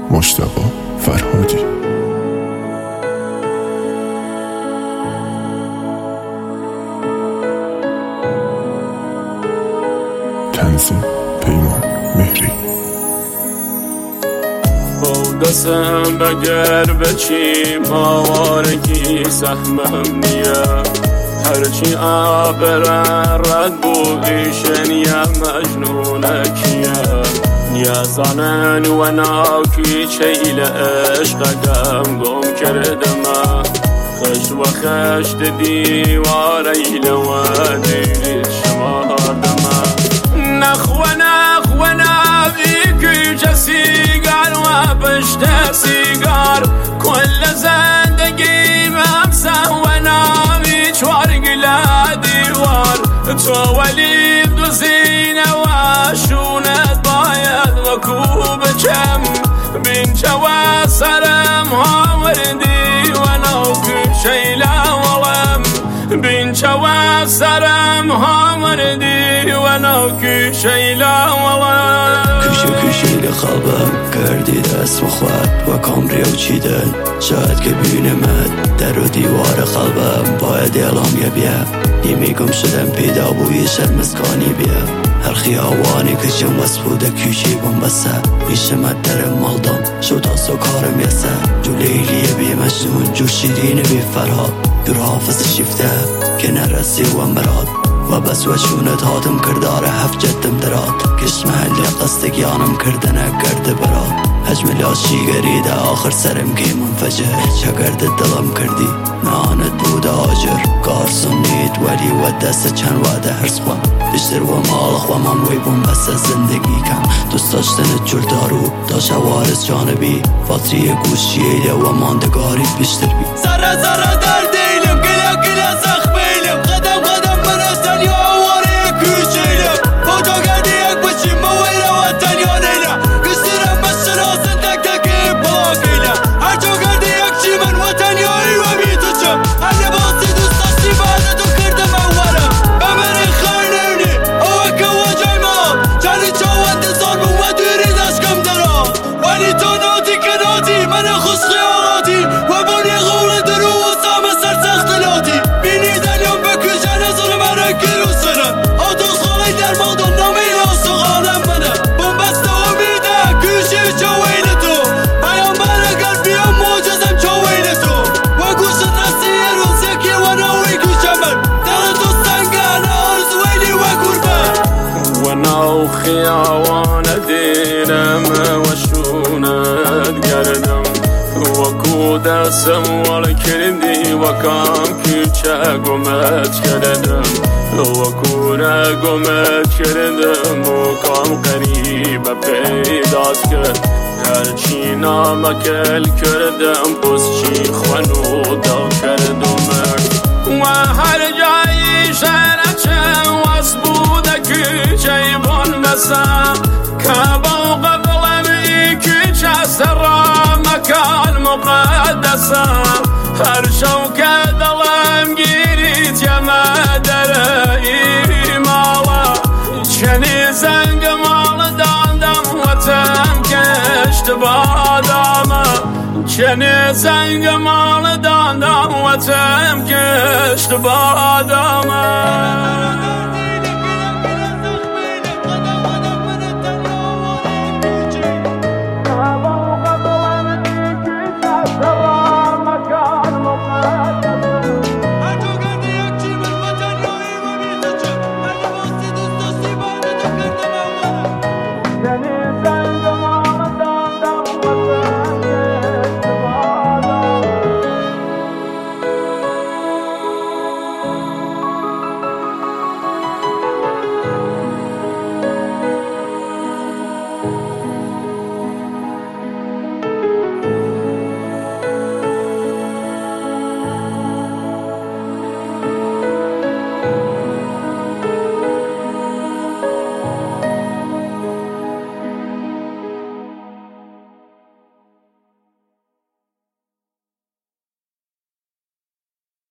مجتبی فرهادی. تنظیم پیمان مهری. دستم بگر بچی باورکی سهمم نیه هرچی آبرن رد بو ایشن یا مجنونکیه نیازانن و ناوکی چیل عشقم گم کردم خش و خشت دیوار ایل و دیرید شماردم نخوانا بیکی جسیگار و پشت سیگار کل زندگی ممسه و نامی چوارگلا دیوار تو ولی دو زینه و شونت باید وکو بچم بینچه و سرم ها وردی و نوک شیلا ولم بینچه و سرم ها وردی و نوک شیلا ولم کشیل خوابم کردی دست بخواد و کامری و چیدن شاید که بینمت در و دیوار قلبم باید اعلام بیا دیمیگم شدم پیدا بوی شرمسکانی بیا هر خیاوانی کشم مسبوده کشی بم بسه بیشمت در مالدم شو تاسو کارم یسه جو لیلیه بی مجنون جو شیرین بی فرهاد دور حافظ شیفته که نرسی و مراد و بس و شونت هاتم کردار هفت جدم درات کش محلی قصدگیانم کردنه گرد برات حجم لاشی گریده آخر سرم که منفجر شگرد دلم کردی نانت بود آجر کارسون نید ولی و دست چند واده هرس خوام بیشتر و مالخ و من وی بون بس زندگی کم دوست داشتنت جور دارو تا شوارز جانبی باتری گوشیه و ماندگاری بیشتر بی زره زره در دیلم گله زخم بیلم قدم من از تنیا آواره کوچیلم با تو گردی یک بچیم مویره و تنیا نیلم کشتیرم بشناسن تک تکی باقیلم هر جو گردی یک چی من و تنیایی و بی تو چم هر لباسی دوست داشتی بعد تو کردم اولم بمری خیر نونی اوه که و جای ما جانی چاوند زار بو و دوری داشکم درا ولی تو ناتی که ناتی من خوش خیالاتی و بانی قول درو و سام سرسخت لاتی بینی دلیون بکشن از اون من گیرو سنم آتوز خالی در مادون نامیل و سخانم منم بومبست امیده کشی چاوین تو بیان برگر بیان موجزم چاوین تو و گوشت رسی روز یکی و ناوی گوشم من در تو سنگن آرز ویلی و گربه و ناو خیاوان دیرم و شونت گردم وکو دستم وال کردی و کام کیچه گمت کردم وکو نگمت کردم و کام قریب پیداست کرد هرچی نامکل کردم بس چی خونو دل کردم و هر جایی شرچه واس بوده کیچه بون بسم که با قبلم کیچه سرم مکان مقدسه هر شو که دلم گیرید یمه در ایماله چنی زنگ مال داندم و تم کشت بادامه چنی زنگ مال داندم و تم کشت بادامه